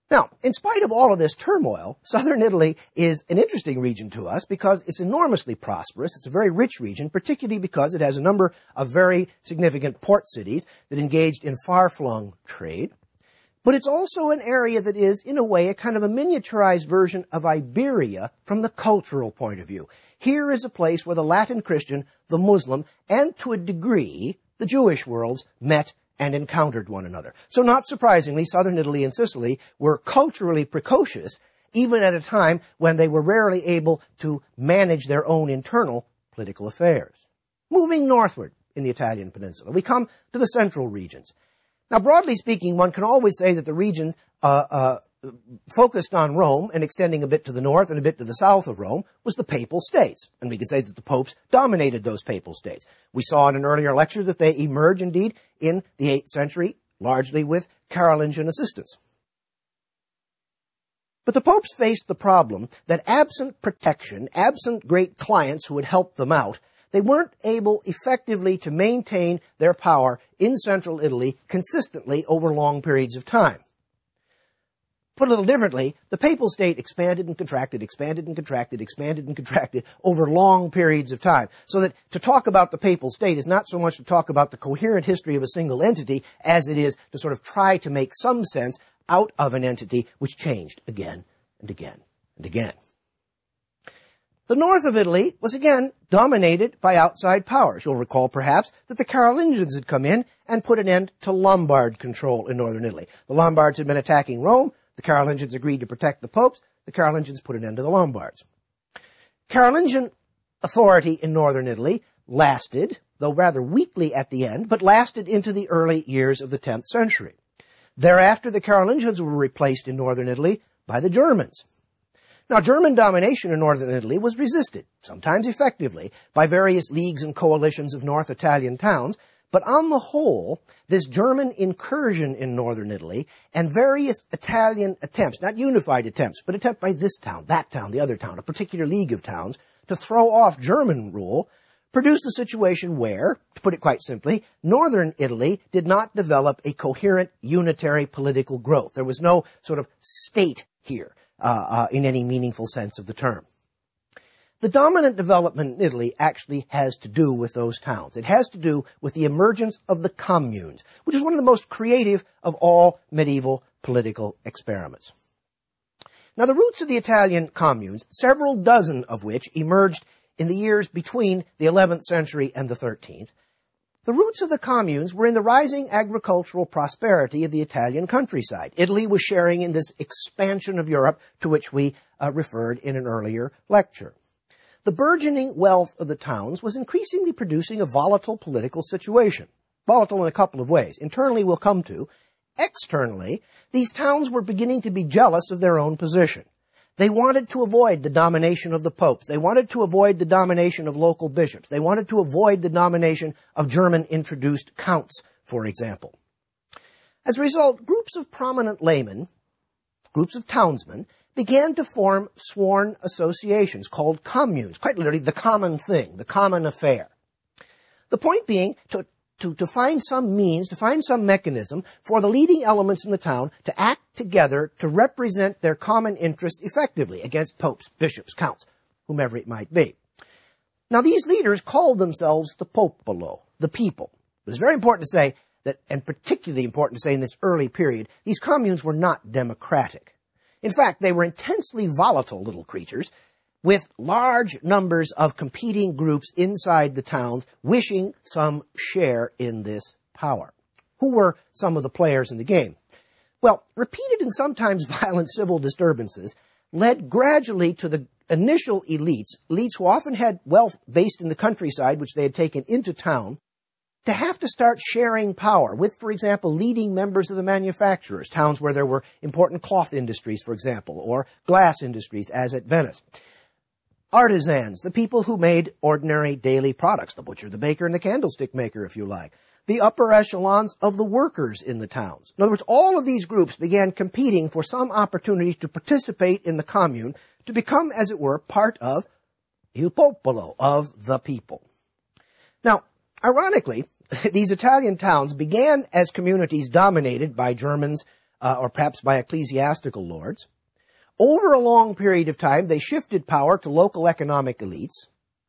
Now, in spite of all of this turmoil, southern Italy is an interesting region to us because it's enormously prosperous. It's a very rich region, particularly because it has a number of very significant port cities that engaged in far-flung trade. But it's also an area that is, in a way, a kind of a miniaturized version of Iberia from the cultural point of view. Here is a place where the Latin Christian, the Muslim, and to a degree, the Jewish worlds met and encountered one another. So not surprisingly, southern Italy and Sicily were culturally precocious, even at a time when they were rarely able to manage their own internal political affairs. Moving northward in the Italian peninsula, we come to the central regions. Now, broadly speaking, one can always say that the regions focused on Rome and extending a bit to the north and a bit to the south of Rome was the Papal States. And we can say that the popes dominated those Papal States. We saw in an earlier lecture that they emerge, indeed, in the 8th century, largely with Carolingian assistance. But the popes faced the problem that absent protection, absent great clients who would help them out, they weren't able effectively to maintain their power in central Italy consistently over long periods of time. Put a little differently, the Papal State expanded and contracted, expanded and contracted, expanded and contracted over long periods of time. So that to talk about the Papal State is not so much to talk about the coherent history of a single entity as it is to sort of try to make some sense out of an entity which changed again and again and again. The north of Italy was again dominated by outside powers. You'll recall perhaps that the Carolingians had come in and put an end to Lombard control in northern Italy. The Lombards had been attacking Rome. The Carolingians agreed to protect the popes. The Carolingians put an end to the Lombards. Carolingian authority in northern Italy lasted, though rather weakly at the end, but lasted into the early years of the 10th century. Thereafter, the Carolingians were replaced in northern Italy by the Germans. Now, German domination in northern Italy was resisted, sometimes effectively, by various leagues and coalitions of North Italian towns, but on the whole, this German incursion in northern Italy and various Italian attempts, not unified attempts, but attempt by this town, that town, the other town, a particular league of towns, to throw off German rule, produced a situation where, to put it quite simply, northern Italy did not develop a coherent unitary political growth. There was no sort of state here in any meaningful sense of the term. The dominant development in Italy actually has to do with those towns. It has to do with the emergence of the communes, which is one of the most creative of all medieval political experiments. Now, the roots of the Italian communes, several dozen of which emerged in the years between the 11th century and the 13th, the roots of the communes were in the rising agricultural prosperity of the Italian countryside. Italy was sharing in this expansion of Europe to which we referred in an earlier lecture. The burgeoning wealth of the towns was increasingly producing a volatile political situation. Volatile in a couple of ways. Internally, we'll come to. Externally, these towns were beginning to be jealous of their own position. They wanted to avoid the domination of the popes. They wanted to avoid the domination of local bishops. They wanted to avoid the domination of German-introduced counts, for example. As a result, groups of prominent laymen, groups of townsmen, began to form sworn associations called communes, quite literally the common thing, the common affair. The point being to find some means, to find some mechanism for the leading elements in the town to act together to represent their common interests effectively against popes, bishops, counts, whomever it might be. Now, these leaders called themselves the popolo, the people. It was very important to say that, and particularly important to say in this early period, these communes were not democratic. In fact, they were intensely volatile little creatures with large numbers of competing groups inside the towns wishing some share in this power. Who were some of the players in the game? Well, repeated and sometimes violent civil disturbances led gradually to the initial elites who often had wealth based in the countryside, which they had taken into town, to have to start sharing power with, for example, leading members of the manufacturers, towns where there were important cloth industries, for example, or glass industries, as at Venice. Artisans, the people who made ordinary daily products, the butcher, the baker, and the candlestick maker, if you like. The upper echelons of the workers in the towns. In other words, all of these groups began competing for some opportunity to participate in the commune, to become, as it were, part of il popolo, of the people. Now, ironically, these Italian towns began as communities dominated by Germans or perhaps by ecclesiastical lords. Over a long period of time, they shifted power to local economic elites.